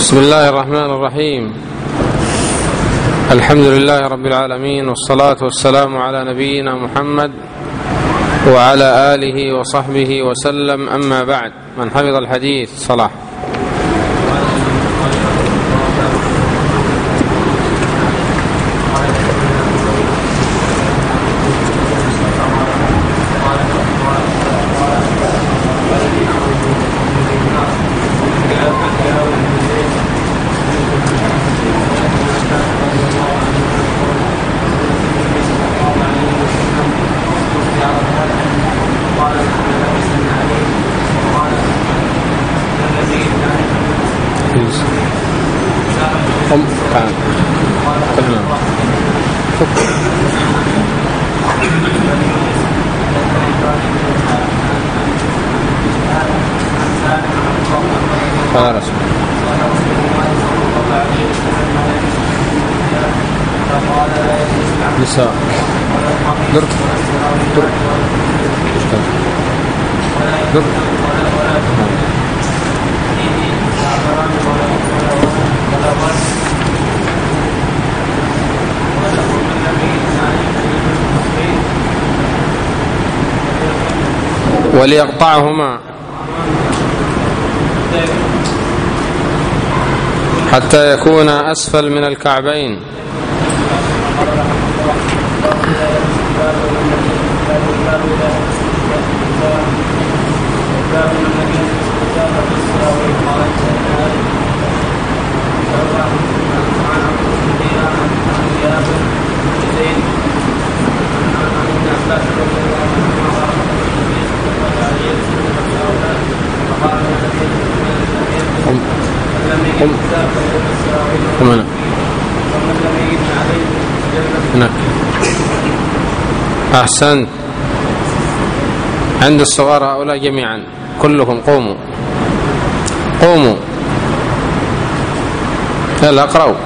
بسم الله الرحمن الرحيم. الحمد لله رب العالمين، والصلاة والسلام على نبينا محمد وعلى آله وصحبه وسلم. أما بعد، من حفظ الحديث صلاح. وليقطعهما حتى يكون أسفل من الكعبين. هناك. أحسنت. عند الصغار هؤلاء جميعا كلكم قوموا قوموا. يلا اقرأوا.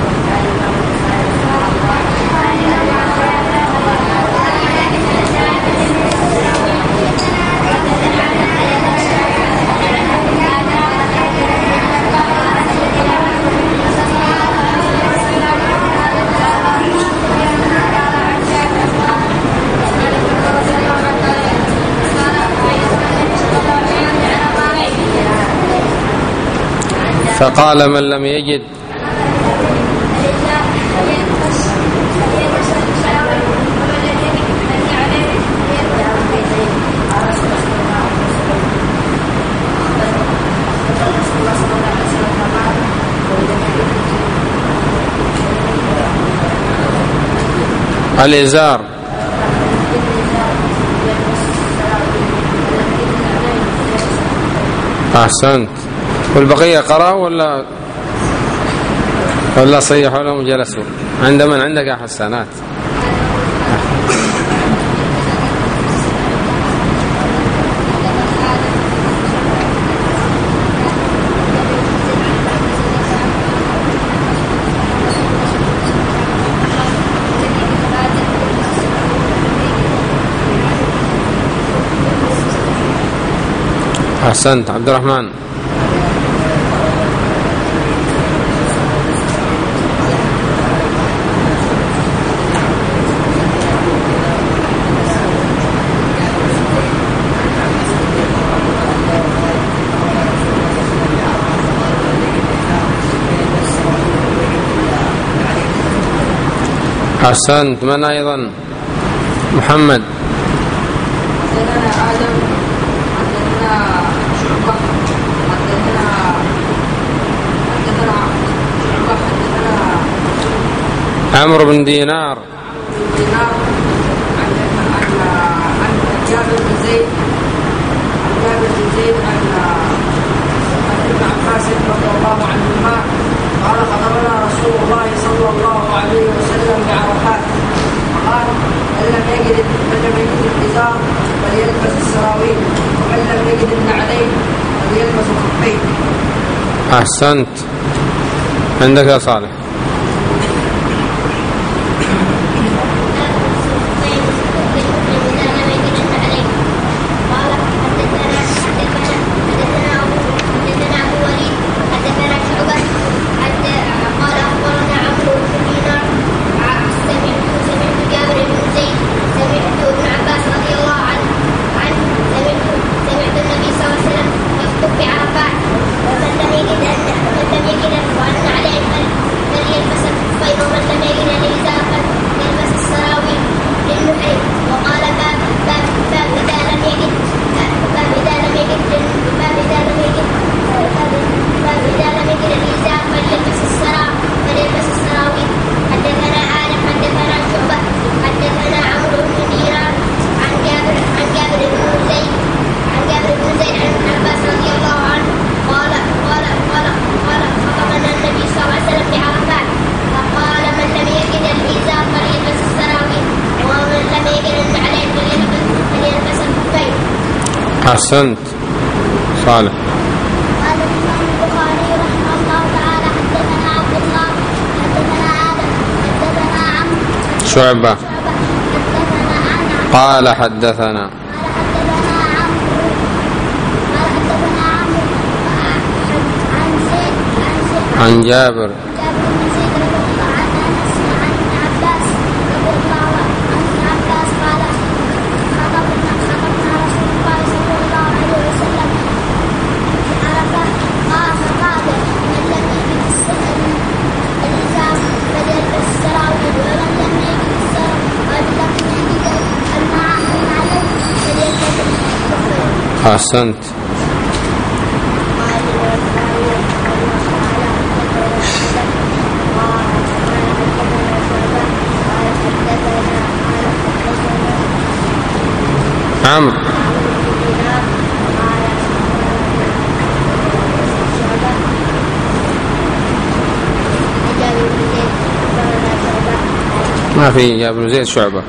فقال من لم يجد الإزار. أحسنت. والبقية قرأوا ولا صيحوا لهم جلسوا؟ عند من عندك يا حسانات؟ أحسنت. عبد الرحمن. أحسنت. من أيضا؟ محمد. عمرو بن دينار. عن جابر بن زيد عن ابن عباس رضي الله عنهما قال خطبنا رسول الله صلى الله عليه وسلم بعرفات قال من لم يجد الإزار فليلبس السراويل ومن لم يجد النعلين فليلبس الخفين. أحسنت. عندك يا صالح. أحسنت. صالح. قال الإمام البخاري رحمه الله تعالى حدثنا عبد الله حدثنا آدم حدثنا عمرو شعبة. حدثنا قال حدثنا عن جابر بن زيد رضي الله عنه عن ابن عباس رضي الله عنه ابن عباس قال خطبنا رسول الله صلى الله عليه وسلم في عرفة فقال من لم يجد الإزار فليلبس السراويل ومن لم يجد الماء فليلبس الخفين. أحسنت. عمرو. ما في جابر بن زيد شعبة.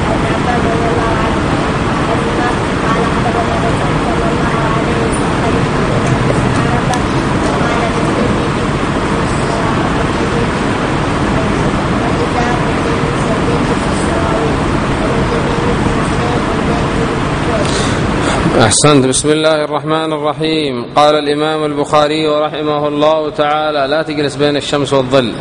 أحسنت. بسم الله الرحمن الرحيم. قال الإمام البخاري رحمه الله تعالى: لا تجلس بين الشمس والظل.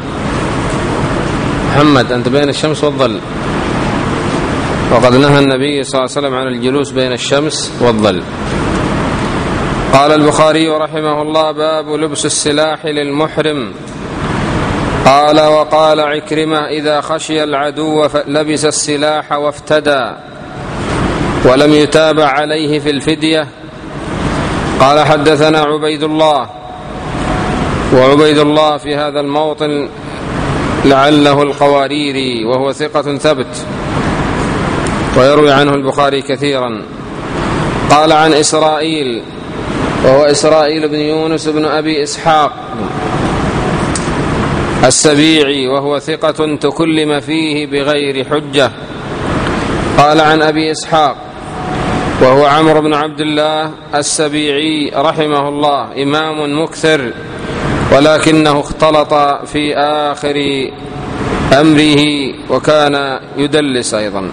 محمد أنت بين الشمس والظل، وقد نهى النبي صلى الله عليه وسلم عن الجلوس بين الشمس والظل. قال البخاري رحمه الله: باب لبس السلاح للمحرم. قال: وقال عكرمة: إذا خشي العدو لبس السلاح وافتدى، ولم يتابع عليه في الفدية. قال: حدثنا عبيد الله، وعبيد الله في هذا الموطن لعله القواريري، وهو ثقة ثبت ويروي عنه البخاري كثيرا. قال: عن إسرائيل، وهو إسرائيل بن يونس بن أبي إسحاق السبيعي، وهو ثقة تكلم فيه بغير حجة. قال: عن أبي إسحاق، وهو عمرو بن عبد الله السبيعي رحمه الله، إمام مكثر، ولكنه اختلط في آخر أمره وكان يدلس أيضا.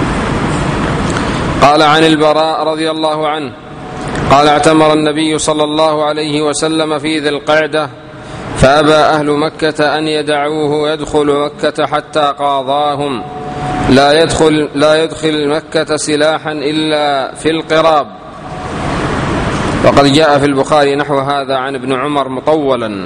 قال: عن البراء رضي الله عنه قال: اعتمر النبي صلى الله عليه وسلم في ذي القعدة، فأبى أهل مكة أن يدعوه يدخل مكة حتى قاضاهم: لا يدخل مكة سلاحا إلا في القراب. وقد جاء في البخاري نحو هذا عن ابن عمر مطولا.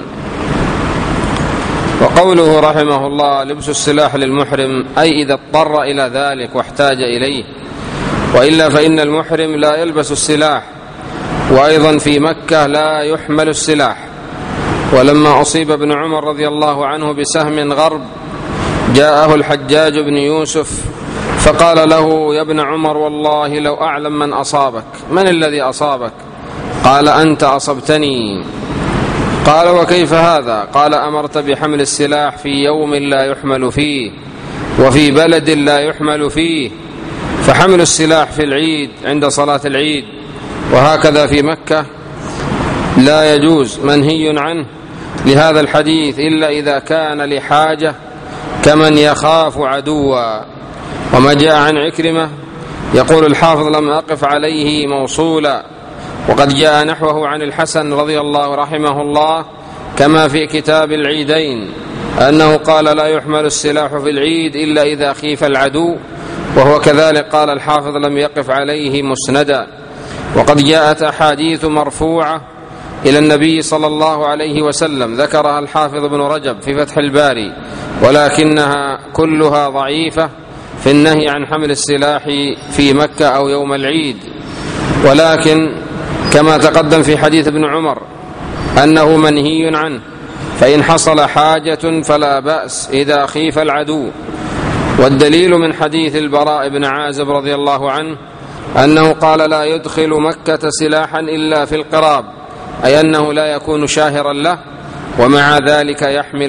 وقوله رحمه الله: لبس السلاح للمحرم، أي إذا اضطر إلى ذلك واحتاج إليه، وإلا فإن المحرم لا يلبس السلاح. وأيضا في مكة لا يحمل السلاح. ولما أصيب ابن عمر رضي الله عنه بسهم غرب، جاءه الحجاج بن يوسف فقال له: يا ابن عمر، والله لو أعلم من أصابك. من الذي أصابك؟ قال: أنت أصبتني. قال: وكيف هذا؟ قال: أمرت بحمل السلاح في يوم لا يحمل فيه، وفي بلد لا يحمل فيه، فحمل السلاح في العيد عند صلاة العيد، وهكذا في مكة لا يجوز، منهي عنه لهذا الحديث، إلا إذا كان لحاجة كمن يخاف عدوا. وما جاء عن عكرمة يقول الحافظ: لم أقف عليه موصولا. وقد جاء نحوه عن الحسن رضي الله رحمه الله كما في كتاب العيدين، أنه قال: لا يحمل السلاح في العيد إلا إذا خيف العدو. وهو كذلك قال الحافظ: لم يقف عليه مسندا. وقد جاءت أحاديث مرفوعة إلى النبي صلى الله عليه وسلم، ذكرها الحافظ ابن رجب في فتح الباري، ولكنها كلها ضعيفة في النهي عن حمل السلاح في مكة أو يوم العيد. ولكن كما تقدم في حديث ابن عمر أنه منهي عنه، فإن حصل حاجة فلا بأس إذا خيف العدو. والدليل من حديث البراء بن عازب رضي الله عنه أنه قال: لا يدخل مكة سلاحا إلا في القراب، أي أنه لا يكون شاهرا له، ومع ذلك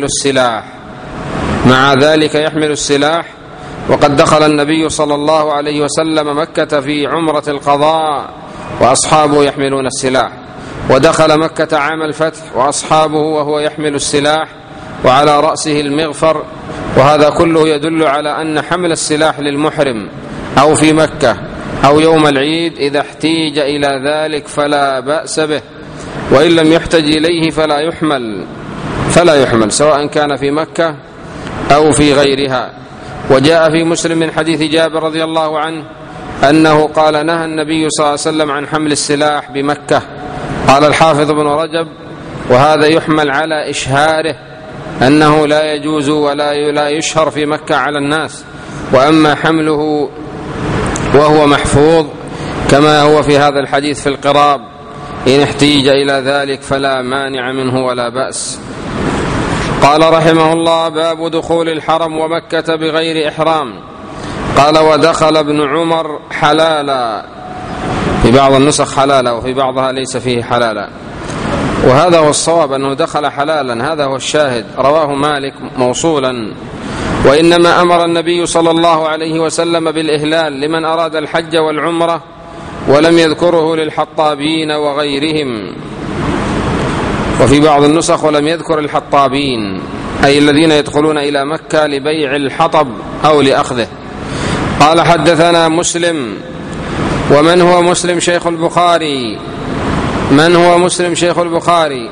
يحمل السلاح. وقد دخل النبي صلى الله عليه وسلم مكة في عمرة القضاء وأصحابه يحملون السلاح، ودخل مكة عام الفتح وأصحابه وهو يحمل السلاح وعلى رأسه المغفر، وهذا كله يدل على أن حمل السلاح للمحرم أو في مكة أو يوم العيد إذا احتيج إلى ذلك فلا بأس به، وإن لم يحتج إليه فلا يحمل سواء كان في مكة أو في غيرها. وجاء في مسلم من حديث جابر رضي الله عنه أنه قال: نهى النبي صلى الله عليه وسلم عن حمل السلاح بمكة. قال الحافظ ابن رجب: وهذا يحمل على إشهاره أنه لا يجوز ولا يشهر في مكة على الناس، وأما حمله وهو محفوظ كما هو في هذا الحديث في القراب إن احتيج إلى ذلك فلا مانع منه ولا بأس. قال رحمه الله: باب دخول الحرم ومكة بغير إحرام. قال: ودخل ابن عمر حلالا، في بعض النسخ حلالا وفي بعضها ليس فيه حلالا، وهذا هو الصواب أنه دخل حلالا، هذا هو الشاهد. رواه مالك موصولا: وإنما أمر النبي صلى الله عليه وسلم بالإهلال لمن أراد الحج والعمرة، ولم يذكره للحطابين وغيرهم. وفي بعض النسخ: ولم يذكر الحطابين، أي الذين يدخلون إلى مكة لبيع الحطب أو لأخذه. قال: حدثنا مسلم. ومن هو مسلم شيخ البخاري؟ من هو مسلم شيخ البخاري؟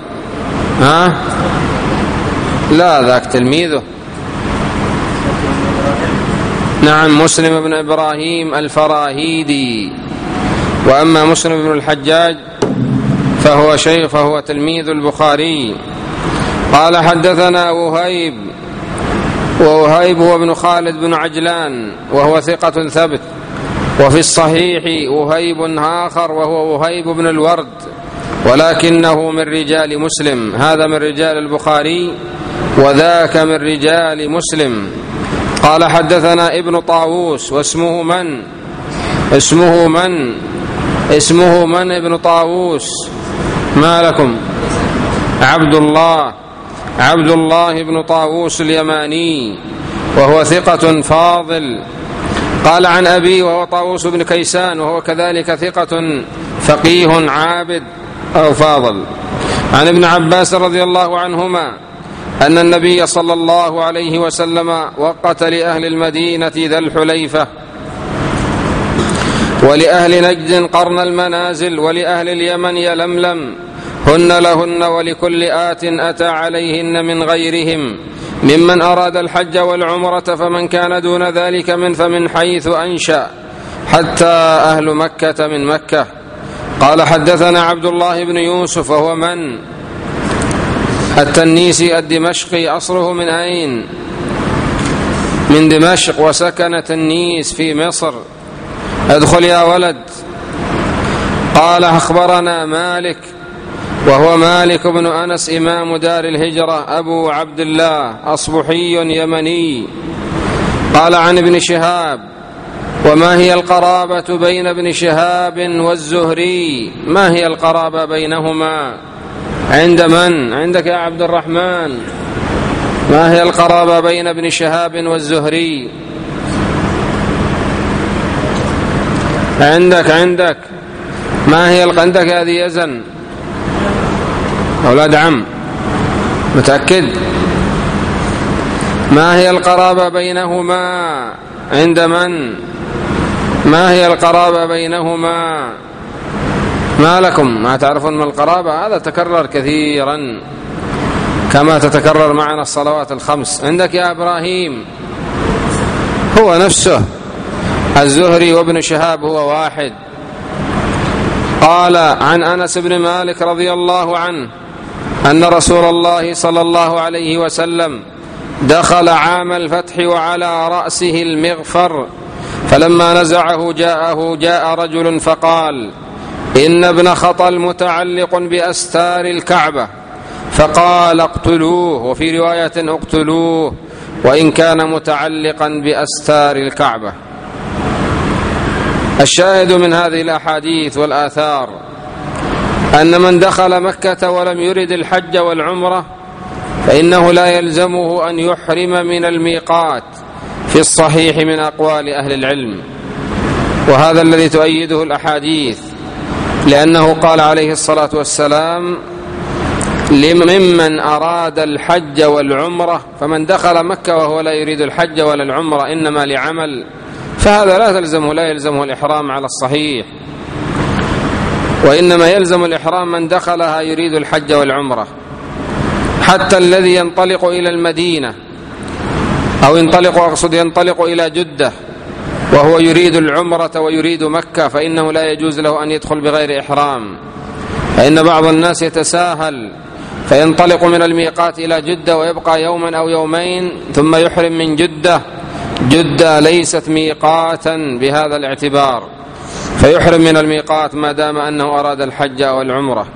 لا، ذاك تلميذه. نعم، مسلم بن إبراهيم الفراهيدي. وأما مسلم بن الحجاج فهو تلميذ البخاري. قال: حدثنا وهيب هو ابن خالد بن عجلان وهو ثقة ثبت. وفي الصحيح وهيب آخر وهو وهيب بن الورد، ولكنه من رجال مسلم، هذا من رجال البخاري وذاك من رجال مسلم. قال: حدثنا ابن طاووس. واسمه من؟ اسمه من ابن طاووس؟ ما لكم؟ عبد الله بن طاووس اليماني، وهو ثقة فاضل. قال: عن أبي وهو طاووس بن كيسان، وهو كذلك ثقة فقيه عابد أو فاضل. عن ابن عباس رضي الله عنهما أن النبي صلى الله عليه وسلم وقت لأهل المدينة ذا الحليفة، ولأهل نجد قرن المنازل، ولأهل اليمن يلملم، هن لهن ولكل آت أتى عليهن من غيرهم ممن أراد الحج والعمرة، فمن كان دون ذلك فمن حيث أنشأ، حتى أهل مكة من مكة. قال: حدثنا عبد الله بن يوسف وهو من؟ التنيسي الدمشقي. أصله من أين؟ من دمشق، وسكن تنيس في مصر. ادخل يا ولد. قال: أخبرنا مالك وهو مالك بن أنس إمام دار الهجرة أبو عبد الله أصبحي يمني. قال: عن ابن شهاب. وما هي القرابة بين ابن شهاب والزهري؟ ما هي القرابة بينهما؟ عند من؟ عندك يا عبد الرحمن. ما هي القرابة بين ابن شهاب والزهري؟ عندك ما هي عندك هذه يزن أولاد عم؟ متأكد؟ ما هي القرابة بينهما؟ عند من؟ ما هي القرابة بينهما؟ ما لكم ما تعرفون ما القرابة؟ هذا تكرر كثيرا كما تتكرر معنا الصلوات الخمس. عندك يا إبراهيم؟ هو نفسه الزهري وابن شهاب هو واحد. قال: عن أنس بن مالك رضي الله عنه أن رسول الله صلى الله عليه وسلم دخل عام الفتح وعلى رأسه المغفر، فلما نزعه جاء رجل فقال: إن ابن خطل متعلق بأستار الكعبة، فقال: اقتلوه، وفي رواية اقتلوه وإن كان متعلقا بأستار الكعبة. الشاهد من هذه الأحاديث والآثار أن من دخل مكة ولم يرد الحج والعمرة فإنه لا يلزمه أن يحرم من الميقات في الصحيح من أقوال أهل العلم، وهذا الذي تؤيده الأحاديث. لأنه قال عليه الصلاة والسلام ممن أراد الحج والعمرة، فمن دخل مكة وهو لا يريد الحج ولا العمرة إنما لعمل فهذا لا يلزمه الإحرام على الصحيح، وإنما يلزم الإحرام من دخلها يريد الحج والعمرة. حتى الذي ينطلق إلى المدينة أو ينطلق إلى جدة وهو يريد العمرة ويريد مكة فإنه لا يجوز له أن يدخل بغير إحرام، فإن بعض الناس يتساهل فينطلق من الميقات إلى جدة ويبقى يوما أو يومين ثم يحرم من جدة. جدة ليست ميقاتا بهذا الاعتبار، فيحرم من الميقات ما دام أنه أراد الحج أو العمرة،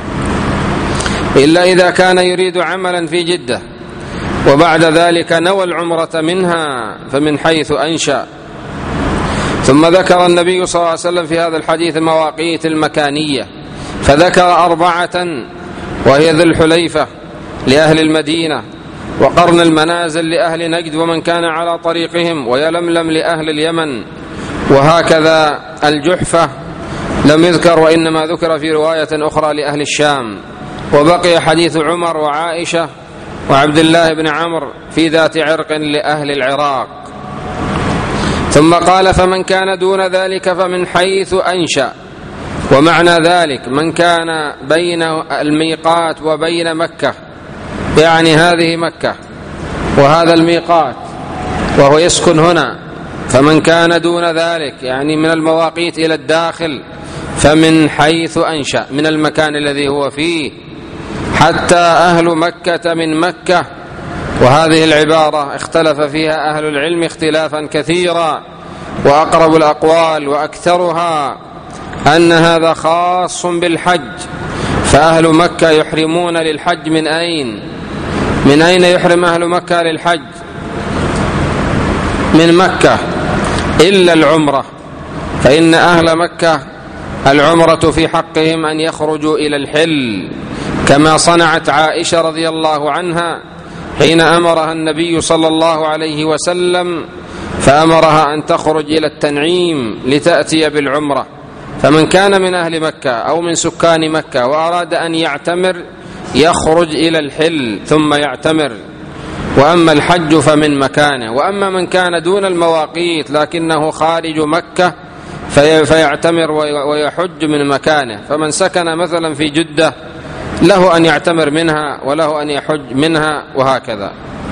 إلا إذا كان يريد عملا في جدة وبعد ذلك نوى العمرة منها فمن حيث أنشأ. ثم ذكر النبي صلى الله عليه وسلم في هذا الحديث المواقيت المكانية، فذكر 4 وهي ذو الحليفة لأهل المدينة، وقرن المنازل لأهل نجد ومن كان على طريقهم، ويلملم لأهل اليمن، وهكذا الجحفة لم يذكر وإنما ذكر في رواية أخرى لأهل الشام. وبقي حديث عمر وعائشة وعبد الله بن عمرو في ذات عرق لأهل العراق. ثم قال فمن كان دون ذلك فمن حيث أنشأ، ومعنى ذلك من كان بين الميقات وبين مكة، يعني هذه مكة وهذا الميقات وهو يسكن هنا، فمن كان دون ذلك يعني من المواقيت إلى الداخل فمن حيث أنشأ، من المكان الذي هو فيه، حتى أهل مكة من مكة. وهذه العبارة اختلف فيها أهل العلم اختلافا كثيرا، وأقرب الأقوال وأكثرها أن هذا خاص بالحج، فأهل مكة يحرمون للحج من أين؟ من أين يحرم أهل مكة للحج؟ من مكة، إلا العمرة، فإن أهل مكة العمرة في حقهم أن يخرجوا إلى الحل، كما صنعت عائشة رضي الله عنها حين أمرها النبي صلى الله عليه وسلم، فأمرها أن تخرج إلى التنعيم لتأتي بالعمرة. فمن كان من أهل مكة أو من سكان مكة وأراد أن يعتمر يخرج إلى الحل ثم يعتمر، وأما الحج فمن مكانه. وأما من كان دون المواقيت لكنه خارج مكة فيعتمر ويحج من مكانه، فمن سكن مثلا في جدة له أن يعتمر منها وله أن يحج منها، وهكذا.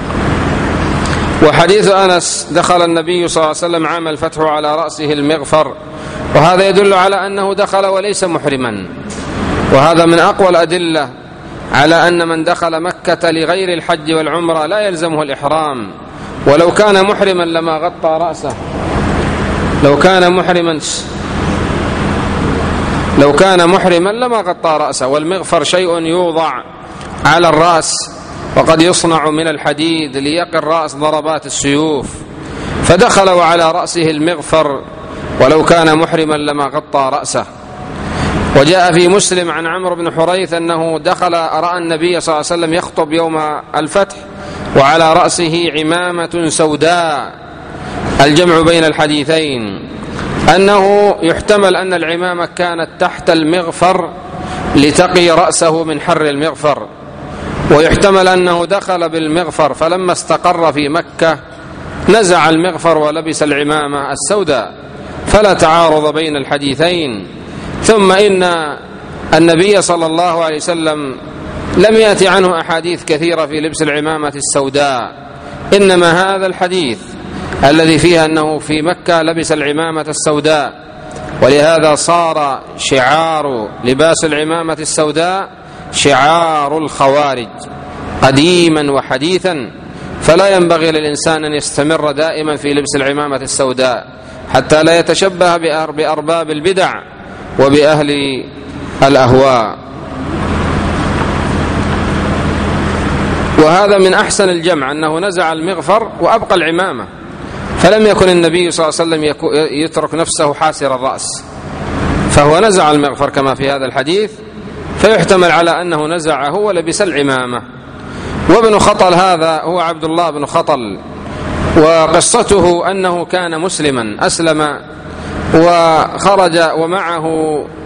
وحديث أنس دخل النبي صلى الله عليه وسلم عام الفتح على رأسه المغفر، وهذا يدل على أنه دخل وليس محرما، وهذا من أقوى الأدلة على أن من دخل مكة لغير الحج والعمرة لا يلزمه الإحرام، ولو كان محرما لما غطى رأسه، لو كان محرما لما غطى رأسه. والمغفر شيء يوضع على الرأس، وقد يصنع من الحديد ليقي الرأس ضربات السيوف، فدخل وعلى رأسه المغفر ولو كان محرما لما غطى رأسه. وجاء في مسلم عن عمرو بن حريث أنه دخل رأى النبي صلى الله عليه وسلم يخطب يوم الفتح وعلى رأسه عمامة سوداء. الجمع بين الحديثين أنه يحتمل أن العمامة كانت تحت المغفر لتقي رأسه من حر المغفر، ويحتمل أنه دخل بالمغفر فلما استقر في مكة نزع المغفر ولبس العمامة السوداء، فلا تعارض بين الحديثين. ثم إن النبي صلى الله عليه وسلم لم يأتي عنه أحاديث كثيرة في لبس العمامة السوداء، إنما هذا الحديث الذي فيه أنه في مكة لبس العمامة السوداء، ولهذا صار شعار لباس العمامة السوداء شعار الخوارج قديما وحديثا، فلا ينبغي للإنسان أن يستمر دائما في لبس العمامة السوداء حتى لا يتشبه بأرباب البدع وبأهل الأهواء. وهذا من أحسن الجمع أنه نزع المغفر وأبقى العمامة، فلم يكن النبي صلى الله عليه وسلم يترك نفسه حاسر الرأس، فهو نزع المغفر كما في هذا الحديث، فيحتمل على أنه نزعه ولبس العمامة. وابن خطل هذا هو عبد الله بن خطل، وقصته أنه كان مسلما أسلم وخرج ومعه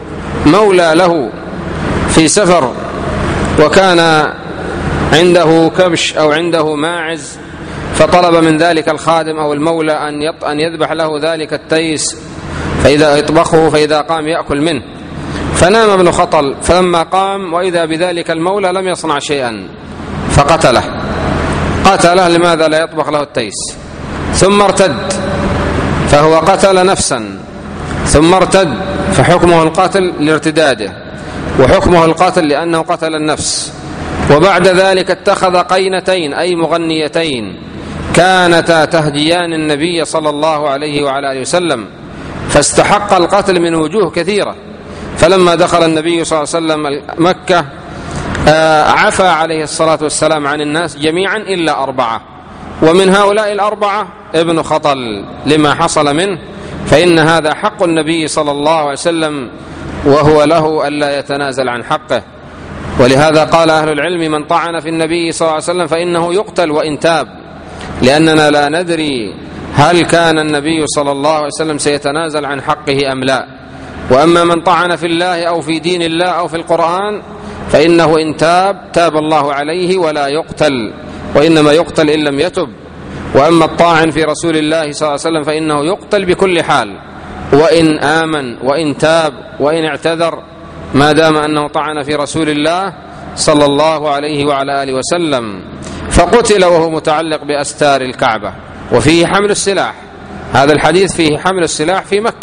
مولى له في سفر وكان عنده كبش أو عنده ماعز، فطلب من ذلك الخادم أو المولى أن يذبح له ذلك التيس فإذا يطبخه، فإذا قام يأكل منه. فنام ابن خطل، فلما قام وإذا بذلك المولى لم يصنع شيئا فقتله. لماذا لا يطبخ له التيس؟ ثم ارتد، فهو قتل نفسا ثم ارتد، فحكمه القتل لارتداده، وحكمه القتل لأنه قتل النفس. وبعد ذلك اتخذ قينتين أي مغنيتين كانتا تهديان النبي صلى الله عليه وعلى آله وسلم، فاستحق القتل من وجوه كثيرة. فلما دخل النبي صلى الله عليه وسلم مكة عفى عليه الصلاة والسلام عن الناس جميعا إلا 4، ومن هؤلاء 4 ابن خطل لما حصل منه، فإن هذا حق النبي صلى الله عليه وسلم، وهو له ألا يتنازل عن حقه. ولهذا قال أهل العلم: من طعن في النبي صلى الله عليه وسلم فإنه يقتل وإن تاب، لأننا لا ندري هل كان النبي صلى الله عليه وسلم سيتنازل عن حقه أم لا. وأما من طعن في الله أو في دين الله أو في القرآن فإنه إن تاب الله عليه ولا يقتل، وإنما يقتل إن لم يتب. وأما الطاعن في رسول الله صلى الله عليه وسلم فإنه يقتل بكل حال، وإن آمن وإن تاب وإن اعتذر، ما دام أنه طعن في رسول الله صلى الله عليه وعلى آله وسلم. فقتل وهو متعلق بأستار الكعبة، وفيه حمل السلاح. هذا الحديث فيه حمل السلاح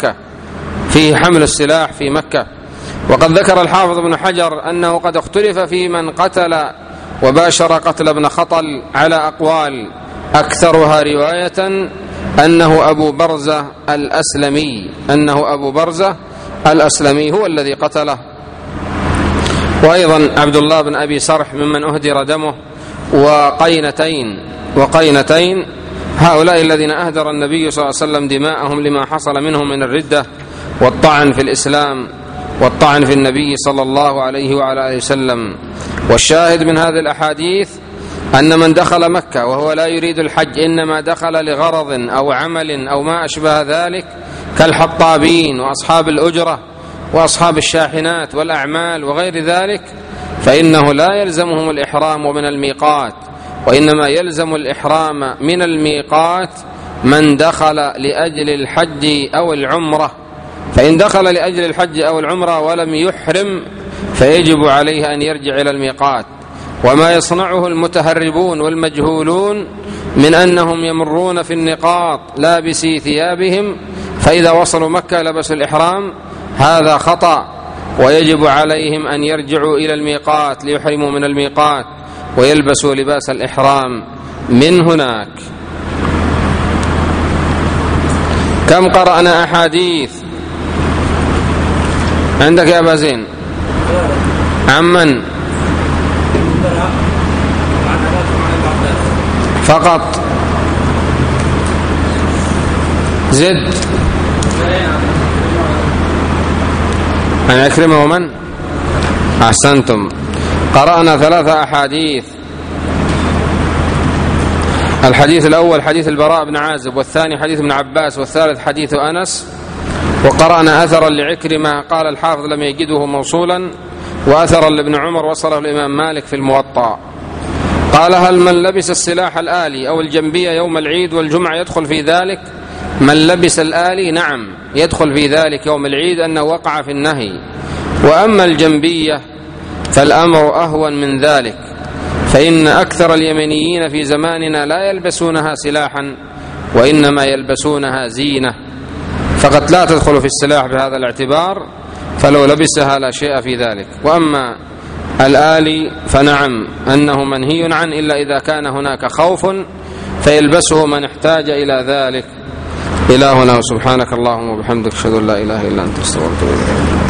في مكة، وقد ذكر الحافظ ابن حجر أنه قد اختلف في من قتل وباشر قتل ابن خطل على أقوال، أكثرها رواية أنه أبو برزة الأسلمي هو الذي قتله، وأيضا عبد الله بن أبي سرح ممن أهدر دمه، وقينتين هؤلاء الذين أهدر النبي صلى الله عليه وسلم دماءهم لما حصل منهم من الردة والطعن في الإسلام والطعن في النبي صلى الله عليه وعلى آله وسلم. والشاهد من هذه الأحاديث أن من دخل مكة وهو لا يريد الحج، إنما دخل لغرض أو عمل أو ما أشبه ذلك، كالحطابين وأصحاب الأجرة وأصحاب الشاحنات والأعمال وغير ذلك، فإنه لا يلزمهم الإحرام من الميقات، وإنما يلزم الإحرام من الميقات من دخل لأجل الحج أو العمرة. فإن دخل لأجل الحج أو العمرة ولم يحرم فيجب عليه أن يرجع إلى الميقات. وما يصنعه المتهربون والمجهولون من أنهم يمرون في النقاط لابسي ثيابهم، فإذا وصلوا مكة لبسوا الإحرام، هذا خطأ، ويجب عليهم أن يرجعوا إلى الميقات ليحرموا من الميقات ويلبسوا لباس الإحرام من هناك. كم قرأنا أحاديث عندك يا أبا زين؟ عمن فقط؟ زد عن عكرمة ومن؟ أحسنتم. قرأنا 3 أحاديث. الحديث الأول حديث البراء بن عازب، والثاني حديث ابن عباس، والثالث حديث أنس. وقرأنا أثرا لعكرمة قال الحافظ لم يجده موصولا، وأثرا لابن عمر وصله الإمام مالك في الموطأ. قال: هل من لبس السلاح الآلي أو الجنبية يوم العيد والجمعة يدخل في ذلك؟ من لبس الآلي نعم يدخل في ذلك يوم العيد، أنه وقع في النهي. وأما الجنبية فالأمر أهون من ذلك، فإن أكثر اليمنيين في زماننا لا يلبسونها سلاحا، وإنما يلبسونها زينة، فقد لا تدخل في السلاح بهذا الاعتبار، فلو لبسها لا شيء في ذلك. وأما الآلي فنعم أنه منهي عنه، إلا إذا كان هناك خوف فيلبسه من احتاج إلى ذلك. إلى هنا، وسبحانك اللهم وبحمدك، أشهد أن لا إله إلا أنت، أستغفرك وأتوب إليك.